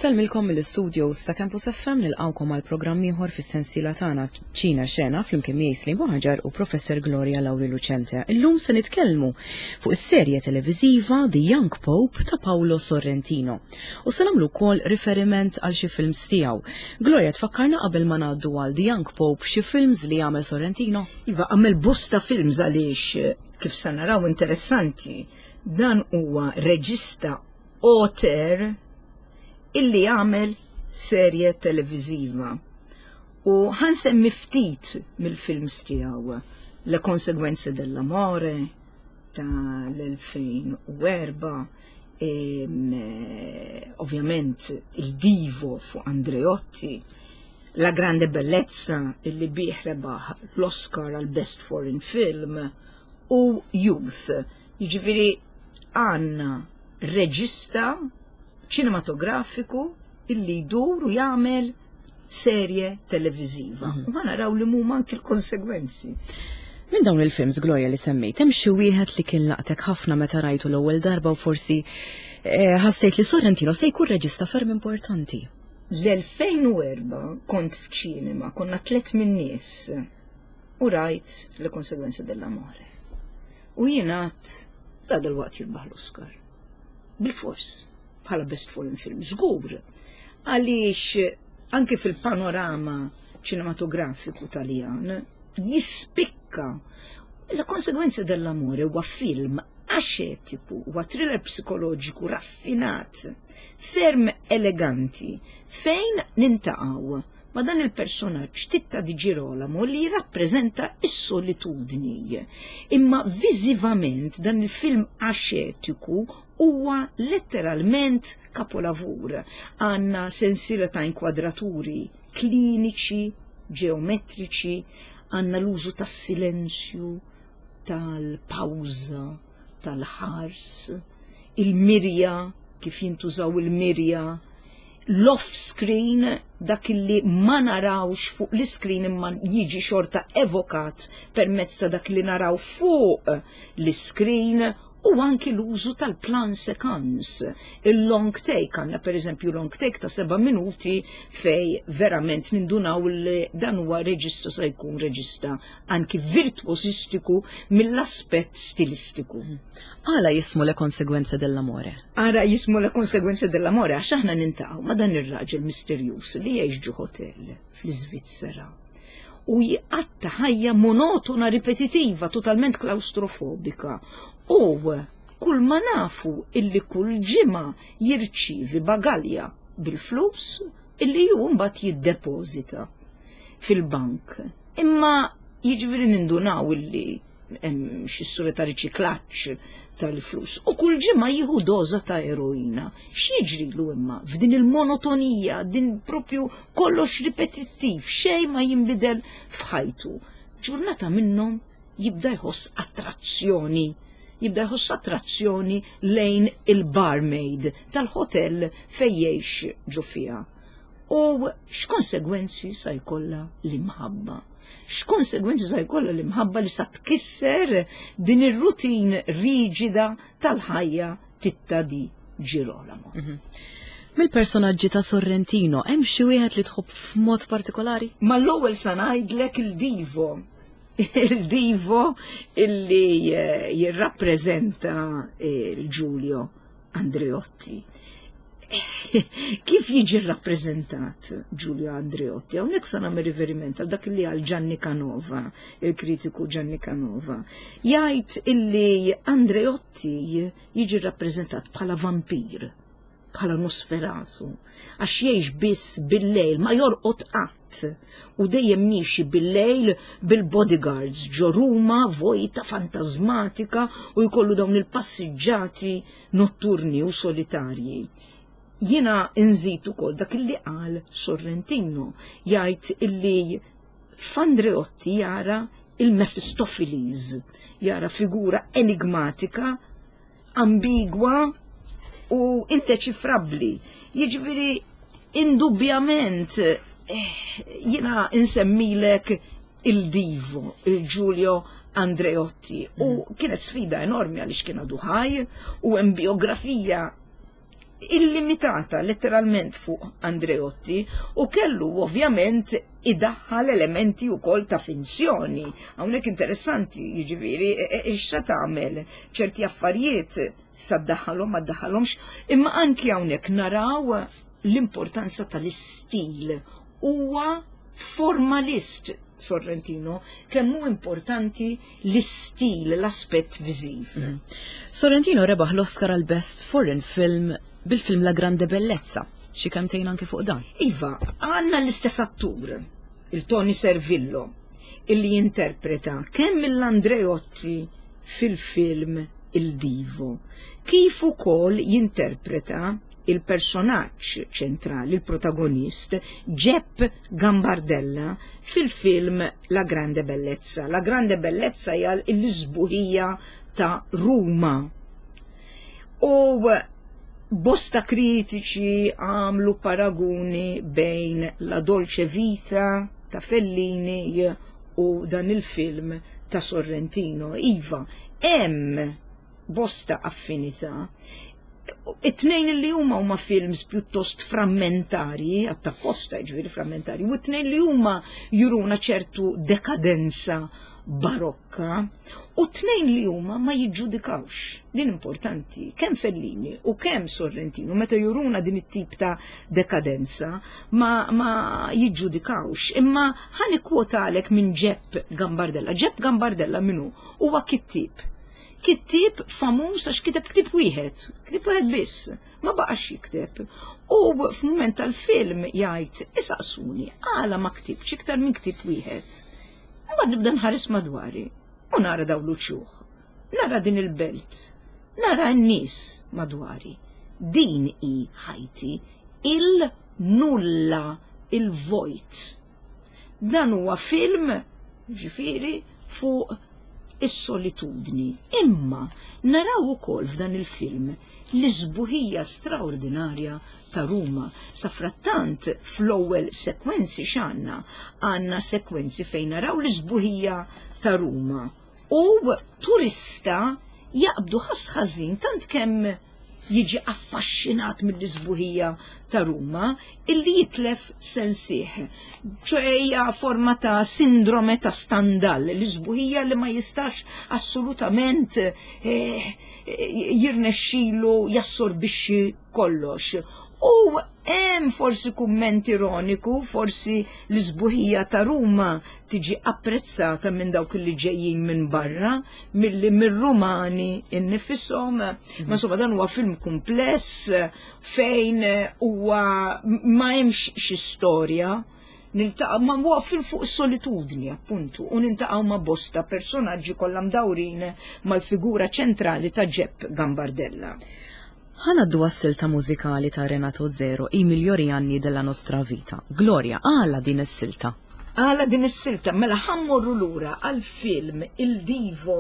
Inselmilkom mill-studios ta' Campus FM nilqawkom għal programm ieħor fis-sensiela tagħna ċina xena flimkien Miesli Boħaġar u Professor Gloria Lauri Lucente. Illum se nitkellmu fuq is-serje televiżiva The Young Pope ta' Paolo Sorrentino. U se nagħmlu wkoll riferiment għal xi films tiegħu. Gloria tfakkarna qabel ma ngħaddu għal The Young Pope xi films li għamel Sorrentino? Iva għamel bosta films għaliex kif se naraw interessanti. Dan huwa reġista auteur illi għamel serje televiziva. U ħansemmi ftit mill-films tiegħu. Le Conseguenze dell'amore ta' l-2004, ovvjament Il Divo fu Andreotti, La Grande Bellezza illi bih rebaħ l-Oscar għal Best Foreign Film u Youth. Jiġifieri għandna reġista ċinematografiku illi jdur u jagħmel serje televiżiva. U naraw li huma anke l-konsegwenzi. Minn dawn il-films Gloria li semmejt, hemm xi wieħed li kien laqtek ħafna meta rajtu l-ewwel darba u forsi ħassejt li Sorrentino se jkun reġista ferm importanti. L-2004 kont f'ċinema, konna 3 min nies u rajt Le Conseguenze dell'amore. U jingħad da dalwaqt jirbaħ l-Oscar. Bil-fors. Bħala Best Foreign Film, żgur. Għaliex anke fil-panorama ċinematografiku Taljan jispikka Le Conseguenze dell'amore huwa film ascetiku, huwa thriller psikoloġiku raffinat, ferm eleganti, fejn nintaqgħu ma dan il-personaġġ Titta di Girolamo li jirrappreżenta is-solitudni. Imma viżivament dan il-film ascetiku huwa letteralment kapolavur. Għandna sensiela ta' inkwadraturi kliniċi, ġeometriċi, għandna l-użu tas-silenzju, tal-pawża, tal-ħars, il-mirja, kif jintużaw il-mirja, l-off-screen, dak li ma narawx fuq l-screen imma jiġi xorta evokat permezz ta' dak li naraw fuq l-screen, u anki l-użu tal-plan sequence. Il-long take, għanna per eżempju long take ta' 7 minuti fej verament nindunaw li dan huwa reġista se jkun reġista anki virtuosistiku mill-aspett stilistiku. Għala jismu Le Conseguenze dell'amore? Ara jismu Le Conseguenze dell'amore għax aħna nintaqgħu ma' dan ir-raġel misterjus li jgħix ġu hotel fl-Iżvizzera. U jgħatta ħajja monotona ripetitiva, totalment klaustrofobika. U kull ma nafu illi kull ġimgħa jirċievi bagalja bil-flus illi ju mbagħad jiddepozita fil-bank. Imma jiġifieri nindunaw illi hemm xi sura ta' riċiklaġġ tal-flus. U kull ġimgħa jieħu doża ta' eroina. X'jiġrilu imma f'din il-monotonija, din propju kollox ripetittiv, xejn ma jinbidel f'ħajtu. Ġurnata minnhom jibda jħoss attrazzjoni lejn il-barmaid tal-hotel fejn jgħix ġu fiha. U x'konsegwenzi sa jkollha l-imħabba? X'konsegwenzi sa jkollha l-imħabba li sa tkisser din ir-rutin riġida tal-ħajja Titta di Girolamo? Mill-personaġġi ta' Sorrentino, hemm xi wieħed li tħobb f'mod partikolari? Ma l-ewwel sa ngħidlek il-Divo. Il-Divo illi jirrappreżenta Giulio Andreotti. Kif jiġi rappreżentat Giulio Andreotti? Hawnhekk se nagħmel riferiment għal dak li għal Gianni Canova, il-kritiku Gianni Canova. Jgħid illi Andreotti jiġi rappreżentat bħala vampir, bħala Nosferatu, għax jgħix biss bil-lejl, ma jorqod qatt, u dejjem miexi bil-lejl bil-bodyguards ġo Ruma vojta fantasmatika u jkollu dawn il-passiġġati notturni u solitarji. Jiena nżid ukoll dak illi qal Sorrentino, jgħid illi f'Andreotti jara il-Mephistopheles, jara figura enigmatika, ambigwa u indeċifrabbli. Jiġifieri indubjament jiena insemmilek il-Divo, il-Giulio Andreotti, u kienet sfida enormi għaliex kien għadu ħaj u hemm biografija illimitata letteralment fuq Andreotti u kellu ovvjament idaħħal elementi wkoll ta' finzjoni. Hawnhekk interessanti, jiġifieri x'sa tagħmel ċerti affarijiet sa ddaħħalhom ma ddaħħalhomx, imma anki hawnhekk naraw l-importanza tal-istil. Huwa formalist Sorrentino, kemm hu importanti l-istil, l-aspett viżiv. Sorrentino rebaħ l-Oscar għal Best Foreign Film bil-film La Grande Bellezza. Xi kemm tgħin anke fuq dan? Iva, għandna l-istess attur, il-Tony Servillo, illi jinterpreta kemm mill-Andreotti fil-film Il Divo, kif ukoll jinterpreta il-personaġġ ċentrali, il-protagonist, Jep Gambardella, fil-film La Grande Bellezza. La Grande Bellezza hija l-isbuħija ta' Ruma. U bosta kritiċi għamlu paraguni bejn La Dolce Vita ta' Fellini u dan il-film ta' Sorrentino. Iva, hemm bosta affinità. It-tnejn li huma films pjuttost frammentari, għatta posta ġviri frammentari, u it-tnejn li huma juruna ċertu dekadenza barokka, u t-tnejn li huma ma jiġġudikawx. Din importanti, kemm Fellini u kemm Sorrentino, meta juruna din it-tip ta' dekadenza, ma jiġġudikawx. Imma ħani kwotalek minn Jep Gambardella. Jep Gambardella minnu huwa kittib. Kittib famuż għax kiteb ktib wieħed biss, ma baqax jikteb. U f'mument tal-film jgħid, isaqsuni, għala ma ktibx iktar minn ktib wieħed. Mbagħad nibda nħares madwari u nara dawn l-uċuħ, nara din il-belt, nara n-nies madwari. Din hi ħajti, il-nulla, il-vojt. Dan huwa film, ġifieri, fuq is-solitudni. Imma naraw ukoll f'dan il-film l-isbuħija straordinarja ta' Ruma. Sa frattant fl-ewwel sekwenzi għandna sekwenzi fejn naraw l-isbuħija ta' Ruma. U turista jaqbdu ħasħażin tant kemm jiġi affaxxinat mill-isbuħija ta' Ruma illi jitlef sensieħ. ċoħeja forma ta' sindrome ta' Stendhal, l-isbuħija li ma jistax assolutament jirnexxilu jassorbixxi kollox. U hemm forsi kumment ironiku, forsi l-isbuħija ta' Ruma tiġi apprezzata minn dawk li ġejjin minn barra, milli mir-Rumani innifisom. Ma insomma dan huwa film kumpless fejn huwa ma hemmx xi storja. Niltaqa' ma huwa film fuq is-solitudni appuntu, u niltaqgħu ma' bosta personaġġi kollha mdawrin mal-figura ċentrali ta' Jep Gambardella. Ħanaddu għas-silta mużikali ta' Renato Zero, I migliori anni della nostra vita. Gloria, għala din is-silta? Għala din is-silta, mela ħammorru lura għal-film Il Divo.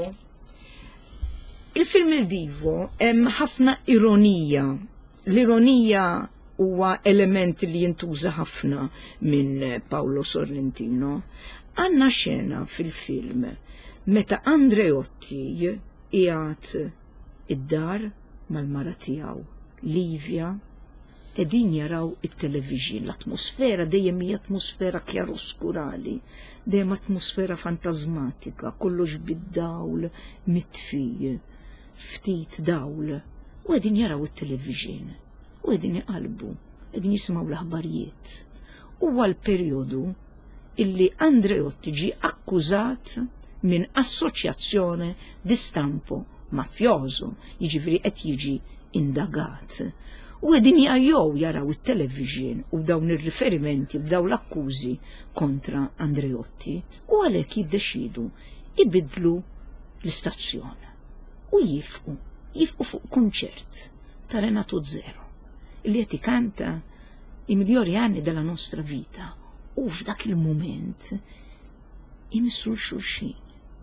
Il-film Il Divo hemm ħafna ironija. L-ironija huwa element li jintuża ħafna minn Paolo Sorrentino. Għandna xena fil-film meta Andreotti qiegħed id-dar mal-mara tiegħu Livia qegħdin jaraw it-television. L-atmosfera dejjem hija atmosfera kjaroskurali, dejjem atmosfera fantasmatika, kollox bid-dawl mitfij, ftit dawl, u qegħdin jaraw it-television, u qegħdin iqalbu, qegħdin jisimgħu l-aħbarijiet. Huwa l-perjodu illi Andreotti ġie akkużat minn assoċjazzjoni di stampo mafjoso, jiġifieri qed jiġi indagat. U qegħdin jgħajjow jaraw it-television u dawn ir-riferimenti b'dawn l-akkużi kontra Andreotti, u għalhekk jiddeċidu ibidlu l-istazzjon u jifqu fuq kunċert ta' Renato Zero li qed ikanta I migliori anni della nostra vita, u f'dak il-mument imissu xulxin,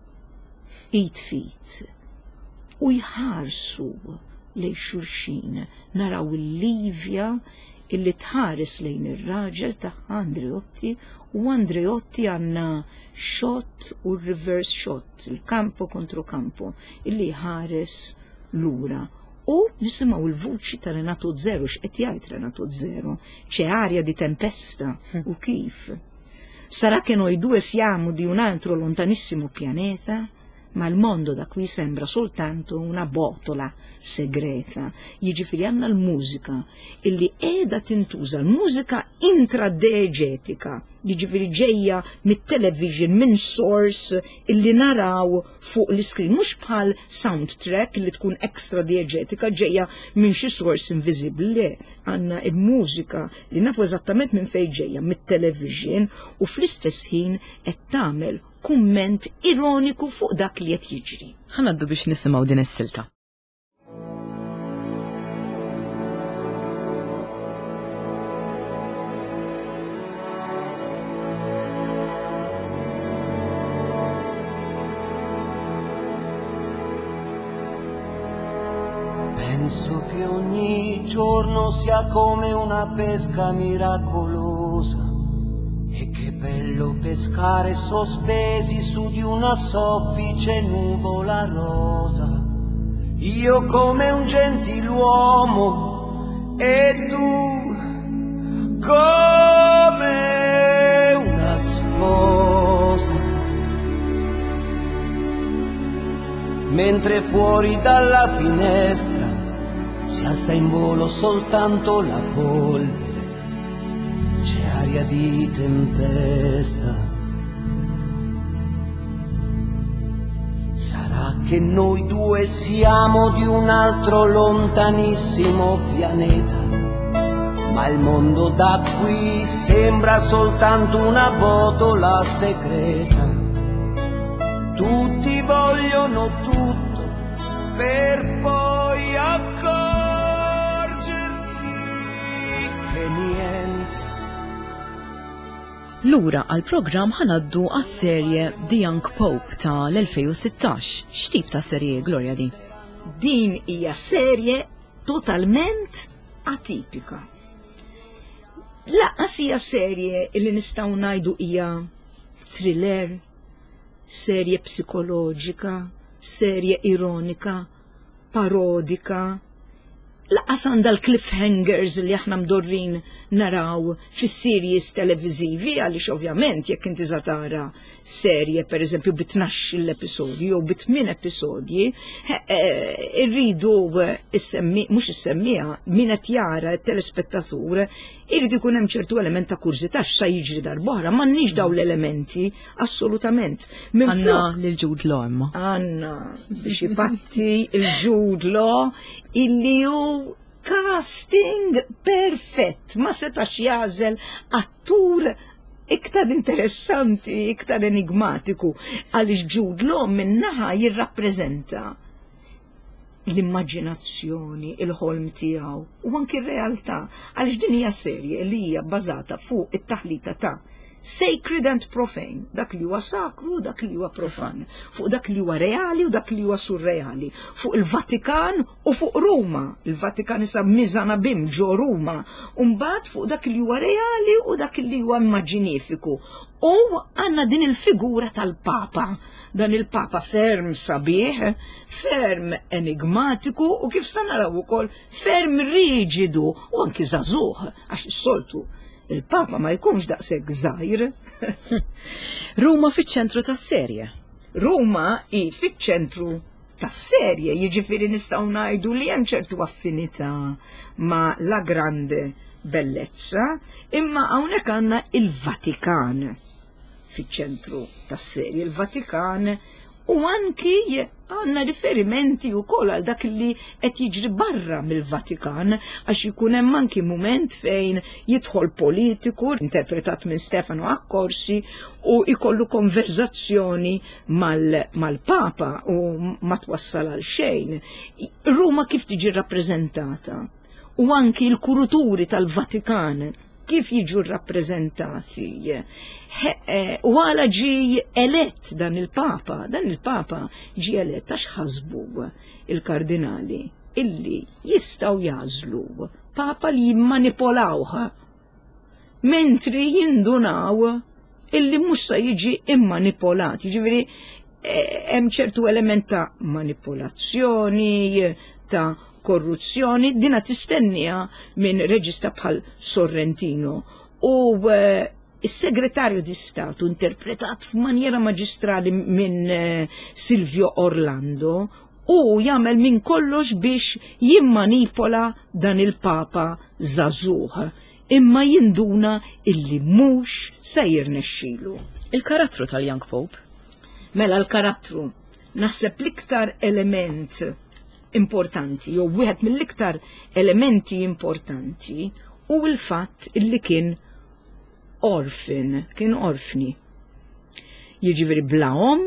jitfit, u jħarsu lej xulxin, naraw il-Livja illi tħares lejn ir-raġel ta' Andreotti, u Andreotti għanna shot u reverse shot, il-kampo kontro kampo, illi ħares lura U nisimgħu l-vuċi ta' Renato Zero, x'qed jgħid Renato Zero, c'è aria di tempesta, u kif. Sarà che noi due siamo di un altro lontanissimo pianeta, ma il mondo da qui sembra soltanto una botola segreta. Jiġifieri għandna l-mużika illi qiegħda tintuża, l-mużika intradiegetika, jiġifieri ġejja mit-television minn source illi naraw fuq l-iskrin, mhux bħal soundtrack li tkun extra diegetika ġejja minn xi source invisibbli. Għandna l-mużika li nafu eżattament minn fejn ġejja mit-television u fl-istess ħin qed tagħmel kumment ironiku fuq dak li qed jiġri. Ħanaddu biex nisimgħu din is-silta. Penso che ogni giorno sia come una pesca miracolosa. E che bello pescare sospesi su di una soffice nuvola rosa. Io come un gentiluomo e tu come una sposa. Mentre fuori dalla finestra si alza in volo soltanto la polvere. C'è aria di tempesta. Sarà che noi due siamo di un altro lontanissimo pianeta, ma il mondo da qui sembra soltanto una botola segreta. Tutti vogliono tutto per poi accorgersi che niente. Lura għal-programm ħanaddu għas-serje The Young Pope ta' l-2016. X'tip ta' serje, Gloria, di? Din hija serje totalment atipika. Laqas hija serje li nistgħu ngħidu hija thriller, serje psikoloġika, serje ironika, parodika. Laqas għandha l-cliffhangers li aħna mdorrin naraw fis-series televiżivi, għaliex ovvjament jekk inti tara serje pereżempju b'12 l-episodju jew b'8 episodji, irridu mhux issemmija min qed jara t-telespettatur irid ikun hemm ċertu element ta' kurzità x'sa jiġri darb'oħra, m'għandniex dawn l-elementi assolutament. Għandna lil Jude Law imma. Għandna biex ipatti il-Jude Law illi hu casting perfett, ma setax jażel attur iktar interessanti, iktar enigmatiku, għaliex Jude Law minnaħa jirrappreżenta l-immaġinazzjoni, il-ħolm tiegħu u anki r-realtà, għaliex din hija serje li hija bbażata fuq it-taħlita ta' sacred and profane, dak li huwa sakru, dak li huwa profan, fuq dak li huwa reali u dak li huwa surreali, fuq il-Vatikan u fuq Ruma. Il-Vatikan issa miżana bim ġo Ruma, u mbagħad fuq dak li huwa reali u dak li huwa immaginifiku. U għandna din il-figura tal-Papa, dan il-Papa ferm sabiħ, ferm enigmatiku u kif sa naraw ukoll ferm riġidu u anki żagħżugħ għax is-soltu il-Papa ma jkunx daqshekk żgħir. Ruma fiċ-ċentru tas-serje. Ruma hi fiċ-ċentru tas-serje, jiġifieri nistgħu ngħidu li hemm ċertu affinità ma' la grande bellezza, imma hawnhekk għandna il-Vatikan fiċ-ċentru tas-serje. Il-Vatikan u anki għandna riferimenti wkoll għal dak li qed jiġri barra mill-Vatikan għax ikun hemm anki mument fejn jidħol politiku interpretat minn Stefano Accorsi u jkollu konverzazzjoni mal-Papa u ma twassal għal xejn. Ruma kif tiġi rappreżentata u anki l-kuruturi tal-Vatikan kif jiġu rappreżentati. U għala ġi elett dan il-Papa ġi elett għax ħasbu il-kardinali illi jistaw jażlu Papa li jimmanipolawha, mentri jindunaw illi mhux sa jiġi immanipolat. Jiġifieri hemm ċertu element ta' manipolazzjoni, ta' korruzzjoni dina tistennija minn reġista bħal Sorrentino u is-segretarju di Statu interpretat f'manjera maġistrali minn Silvio Orlando u jagħmel minn kollox biex jimmanipola dan il-Papa żagħżugħ imma jinduna illi mhux se jirnexxielu. Il-karattru tal-Young Pope? Mela l-karattru, naħseb l-iktar element importanti, jew wieħed mill-iktar elementi importanti u l-fatt illi kien orfni. Jiġifieri bla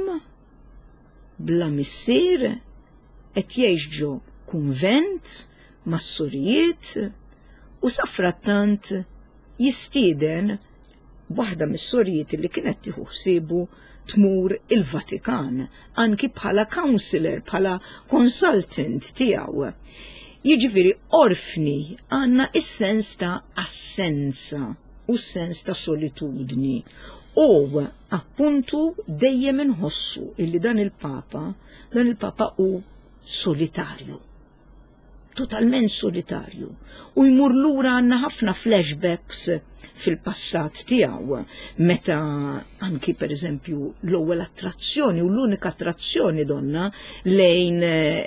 bla missier, qed jgħix ġo kunvent mas-surijiet u safrattant jistieden waħda mis-surijiet li kienet tieħu ħsiebu tmur il-Vatikan, anki bħala counselor, bħala consultant tiegħu. Jiġifieri orfni għandna is-sens ta' assenza u s-sens ta' solitudni. U appuntu dejjem inħossu illi dan il-Papa hu solitarju. Totalment solitarju. U jmur lura għandna ħafna flashbacks fil-passat tiegħu, meta anki per eżempju l-ewwel attrazzjoni u l-unika attrazzjoni donna lejn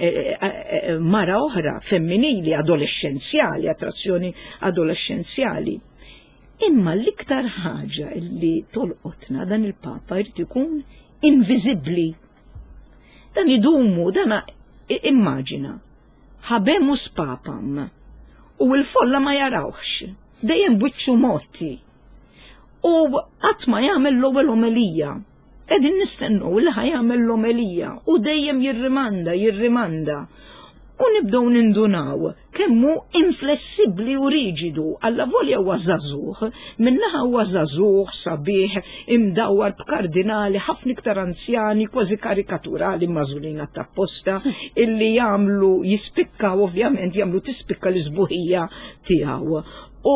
mara oħra femminili adolescenzjali, attrazzjoni adolescenzjali. Imma l-iktar ħaġa li tolqotna dan il-Papa jrid ikun inviżibbli. Dan idumu, dan immaġina, ħabemus papam u l-folla ma jarawx. Dejjem wiċċu motti. U qatt ma jagħmel l-ewwel omelija. Qegħdin nistennew li ħajamel l-omelija u dejjem jirrimanda. U nibdew nindunaw kemm hu inflessibbli u riġidu alla volja huwa żagħżugħ, minnaħa huwa żagħżugħ sabiħ imdawwar b'kardinali ħafna iktar anzjani kważi karikaturali mażulina tapposta illi jagħmlu jispikkaw ovvjament jagħmlu tispikka l-isbuħija tiegħu. U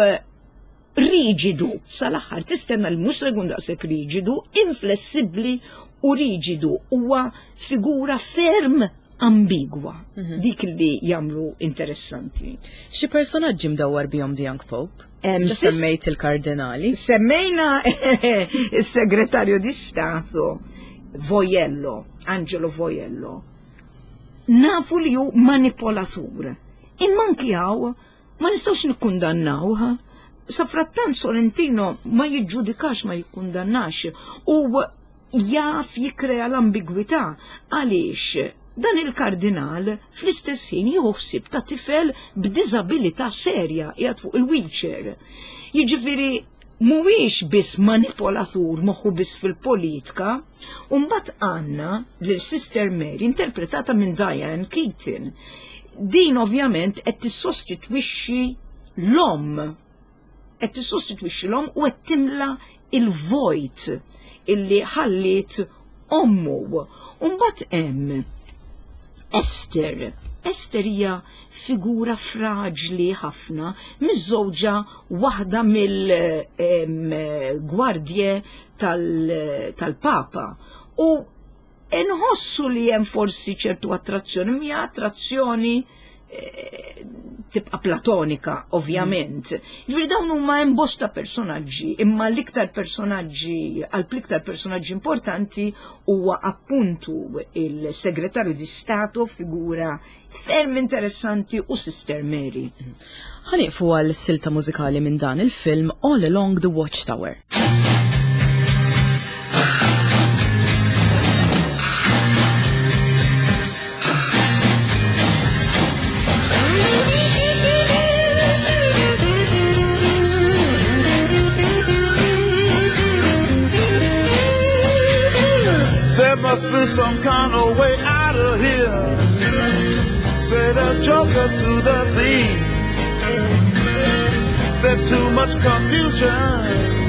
riġidu sal-aħħar tistenna l-mhux sekund daqshekk riġidu, inflessibbli u riġidu huwa figura ferm ambigwa, dik li jagħmlu interessanti. Xi personaġġi mdawwar bihom the Young Pope? Semmejt il-kardinali. Semmejna is-segretarju di Statu Vojello, Angelo Vojello. Nafu li hu manipolatur. Imma anki hawn ma nistgħux nikkundannawha. Safrattant Sorrentino ma jiġġudikax ma jikkundannax u jaf jikrea l-ambigwità għaliex dan il-kardinal fl-istess ħin jieħu ħsieb ta' tifel b'diżabilità serja qiegħed fuq il-wheelchair. Jiġifieri mhuwiex biss manipolatur moħħu biss fil-politika, u mbagħad għandna lil Sister Mary interpretata minn Diane Keaton. Din ovvjament qed tissostitwixxi l-om. Qed tissostitwixxi l-om u qed timla il-vojt illi ħallit ommu. U mbagħad hemm Esther. Esther hija figura fraġli ħafna, miż-żewġa waħda mill-gwardje tal-Papa. U nħossu li hemm forsi ċertu attrazzjoni, mija attrazzjoni tibqa' platonika, ovvjament. Ġifieri dawn huma hemm bosta personaġġi, imma l-iktar personaġġi importanti huwa appuntu il-Segretarju di Stato, figura ferm interessanti, u Sister Mary. Ħaniqfu għal silta mużikali minn dan il-film All Along the Watchtower. There must be some kind of way out of here, said a joker to the thief. There's too much confusion,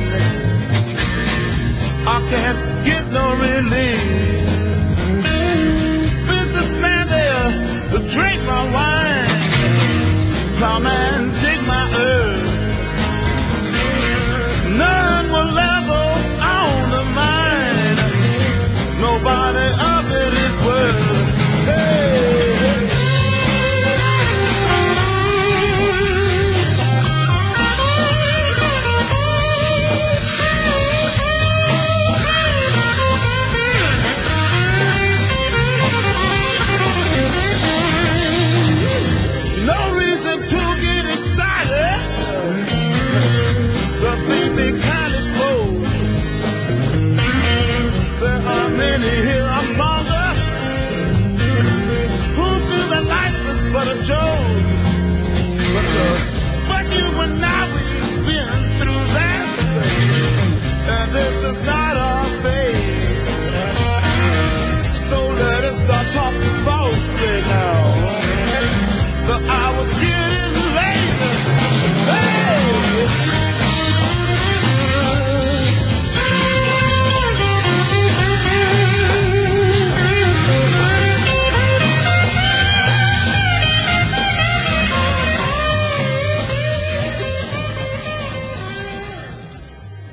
I can't get no relief. Businessman there, drink my wine, come and take my earth. None will ever own the mine, nobody of it is worth. Hey, hey.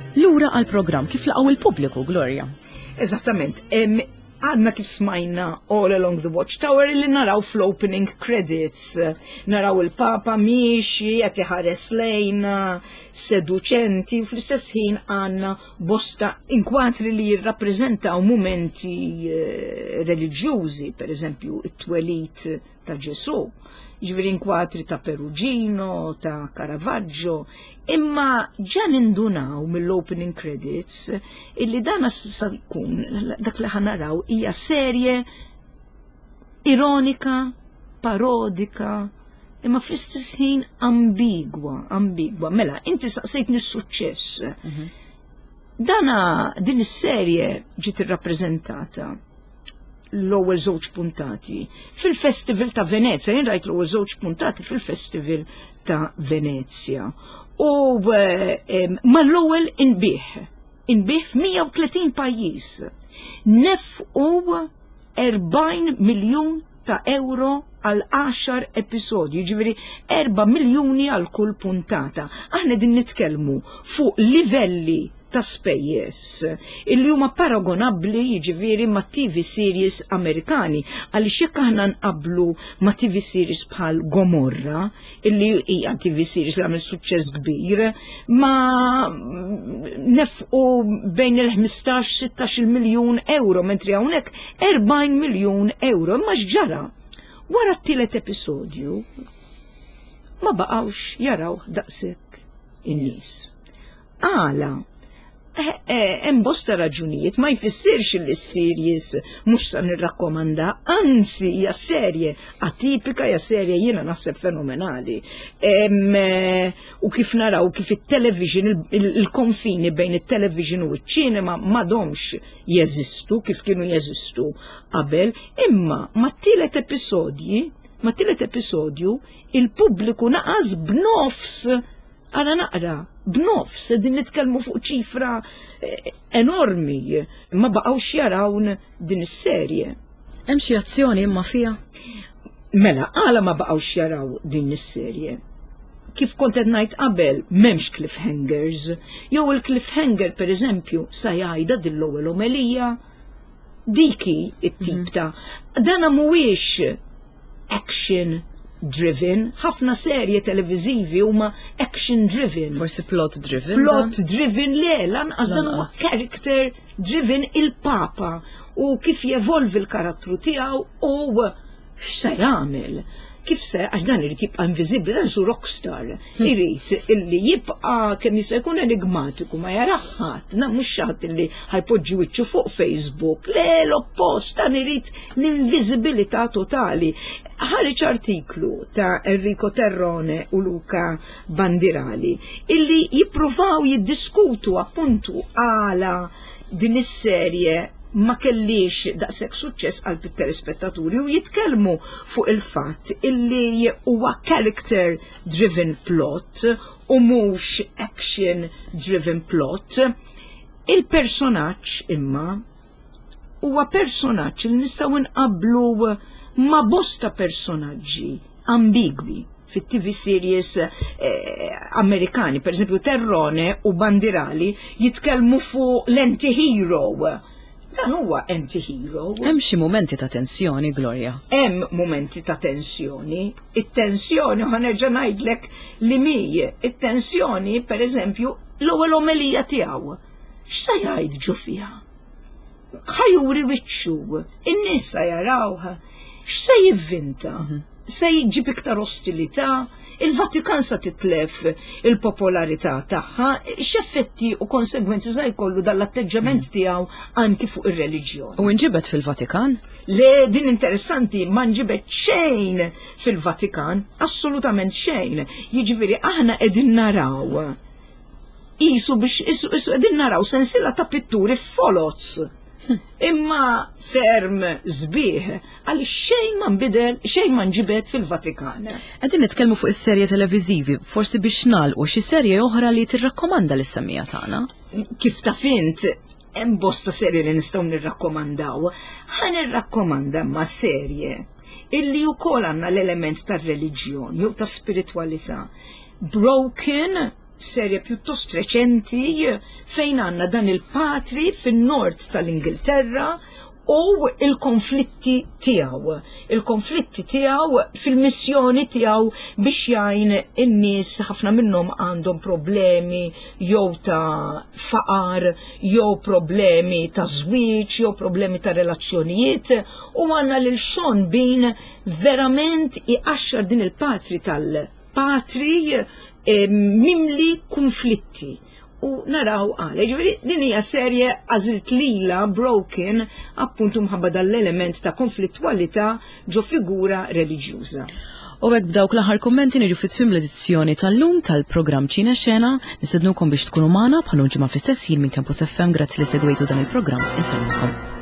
Lura għal-programm kif laqgħu il-pubbliku, Gloria. Eżattament. Għadna kif smajna All Along the Watchtower li naraw fl-opening credits. Naraw il-Papa miexi, qed iħares lejna, seduċenti, fl-istess ħin għandna bosta inkwatri li jirrappreżentaw momenti reliġjużi, per eżempju it-twelid ta' Ġesu. Ġifieri inkwatri ta' Perugino, ta' Caravaggio, imma ġan indunaw mill-opening credits illi dan sa jkun dak li ħanaraw hija serje ironika, parodika, imma fl-istess ħin ambigwa. Mela, inti saqsejtni s-suċċess. Din is-serje ġiet irrappreżentata l-ewwel żewġ puntati fil-Festival ta' Venezia, jien rajt l-ewwel żewġ puntati fil-Festival ta' Venezia. U ma l-ewwel inbih f'130 pajjiż. Nefqu 40 miljun ta' euro għal 10 episodji, ġifieri 4 miljuni għal kull puntata. Aħna din nitkellmu fuq livelli ta' spejjeż illi huma paragonabbli jiġifieri ma' TV series Amerikani għaliex jekk aħna nqabblu ma' TV series bħal Gomorra illi hija TV series li għamel suċċess kbir ma' nefqu bejn il-15-16 miljun euro mentri hawnhekk 40 miljun euro. Imma x'ġara? Wara t-tielet episodju ma baqgħux jaraw daqshekk in-nies. Għala hemm bosta raġunijiet ma jfissirx li s-series mhux sa nirrakkomanda, anzi hija serje atipika, hija serje jiena naħseb fenomenali. U kif naraw kif it-television, il-konfini bejn it-television u ċ-ċinema m'għadhomx jeżistu kif kienu jeżistu qabel, imma mat-tielet episodju il-pubbliku naqas b'nofs. Għana naqra, b'nofs, din nitkellmu fuq ċifra enormi, ma baqgħux jarawn din is-serje. Hemm xi azzjoni imma fiha? Mela, għala ma baqgħux jaraw din is-serje. Kif kont qed ngħid qabel, m'hemmx cliffhangers, jew il-cliffhanger pereżempju sa jgħidha din l-ewwel omelija, diki it-tip ta' dana mhuwiex action driven, ħafna serje televizivi huma action driven. Forsi plot driven. Plot driven le, lanqas dan huwa character driven il-Papa u kif jevolvi l-karattru tiegħu u x'se jagħmel. Kif se, għax dan irid jibqa' inviżibbli, dan su rockstar. Irid illi jibqa' kemm jista' jkun enigmatiku ma jaraħ ħadd, mhux ħadd illi ħajpoġġi wiċċu fuq Facebook. Le l-oppost, dan irid l-inviżibilità totali. Ħareġ artiklu ta' Enrico Terrone u Luca Bandirali illi jippruvaw jiddiskutu appuntu għala din is-serje ma kellix daqshekk suċċess għal telespettaturi u jitkellmu fuq il-fatt illi huwa character driven plot u mhux action driven plot. Il-personaġġ imma huwa personaġġ li nistgħu nqabblu ma' bosta personaġġi ambigwi fit-TV series Amerikani, per esempio Terrone u Bandirali jitkellmu fuq l-anti-hero. Dan huwa anti-hero. Hemm xi momenti ta' tensjoni, Gloria. Hemm momenti ta' tensjoni. It-tensjoni ħanerġa' ngħidlek li mi. It-tensjoni, pereżempju, l-ewwel omelija tiegħu. X'se jgħid ġu fiha? Ħajuri wiċċu, in-nies se jarawha. X'se jivvinta? Se jġib iktar ostilità? Il-Vatikan sa titlef il-popolarità tagħha, x'effetti u konsegwenzi se jkollu dall-atteġġament tiegħu anki fuq ir-reliġjon. U nġibet fil-Vatikan? Le, din interessanti, ma nġibet xejn fil-Vatikan, assolutament xejn. Jiġifieri aħna qegħdin naraw qegħdin naraw sensiela ta' pitturi f'Foloz. Imma ferm zbieħ għal xejn ma nbidel, xejn ma nġibet fil-Vatikan. Qegħdin nitkellmu fuq is-serje televiżivi, forsi biex nagħlqu xi serje oħra li tirrakkomanda lis-semmija tagħna. Kif ta' fint hemm bosta serje li nistgħu nirrakkomandaw. Ħa nirrakkomanda ma' serje illi wkoll għandna l-element tar-reliġjon jew ta' spiritwalità. Broken serje pjuttost reċenti fejn għandna dan il-patri fin-nord tal-Ingilterra u il-konflitti tiegħu. Il-konflitti tiegħu fil-missjoni tiegħu biex jgħin in-nies ħafna minnhom għandhom problemi jew ta' faqar, jew problemi ta' żwieġ, jew problemi ta' relazzjonijiet u għandna lil Sean Bean verament iqaxxar din il-patri tal-patri mimli konflitti. U naraw għale, ġveri din hija serje għażilt lila Broken appuntu mħabba dall-element ta' konflittwalità ġo figura reliġjuża. U hekk b'dawk l-aħħar kommenti niġu fit-tmiem l-edizzjoni tal-lum tal-programm Ċina Xena, nistednukom biex tkunu magħna bħal ġimgħa fl-istess ħin minn Campus FM. Grazzi li segwejtu dan il-programm. Insellmulkom.